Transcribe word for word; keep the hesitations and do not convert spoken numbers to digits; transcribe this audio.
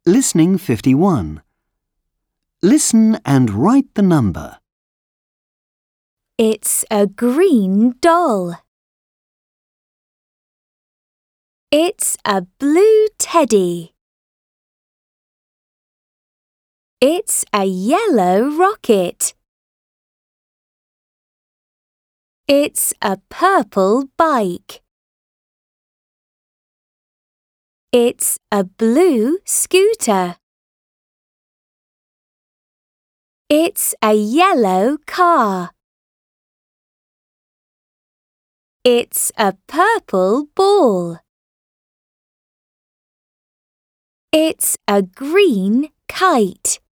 Listening fifty-one. Listen and write the number. It's a green doll. It's a blue teddy. It's a yellow rocket. It's a purple bike. It's a blue scooter. It's a yellow car. It's a purple ball. It's a green kite.